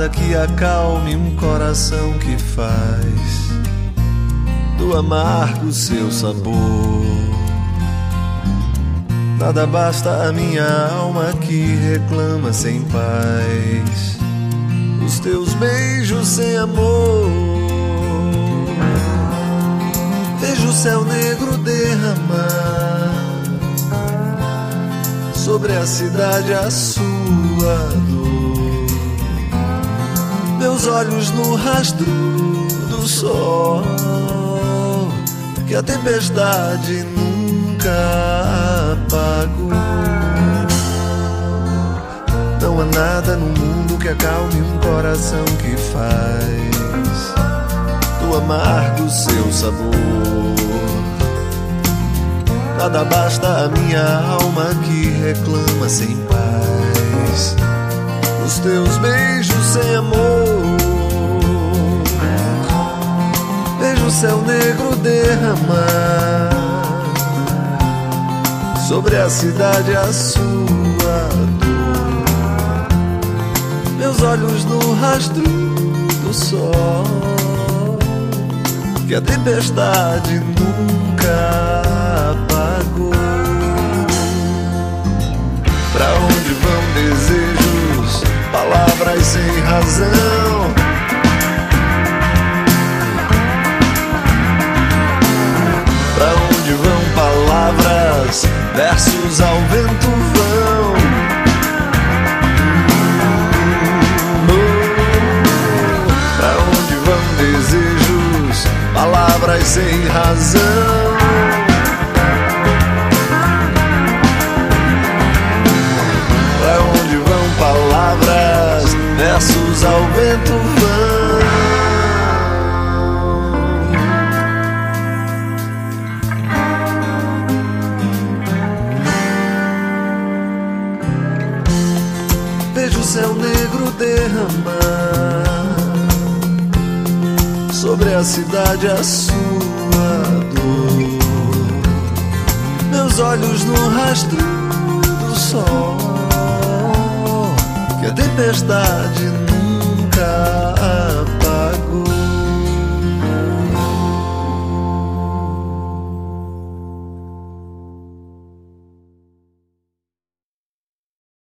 nada que acalme um coração que faz do amargo seu sabor. Nada basta a minha alma que reclama sem paz os teus beijos sem amor. Vejo o céu negro derramar sobre a cidade a sua dor. Meus olhos no rastro do sol que a tempestade nunca apagou. Não há nada no mundo que acalme um coração que faz do amargo seu sabor. Nada basta a minha alma que reclama sem paz os teus beijos sem amor. Vejo o céu negro derramar sobre a cidade a sua dor. Meus olhos no rastro do sol que a tempestade nunca apagou. Pra onde vão desejos, palavras sem razão? Pra onde vão palavras, versos ao vento vão? Pra onde vão desejos, palavras sem razão? Pra onde vão palavras, versos ao vento vão? Vejo o céu negro derramar sobre a cidade a sua dor. Meus olhos no rastro do sol que a tempestade nunca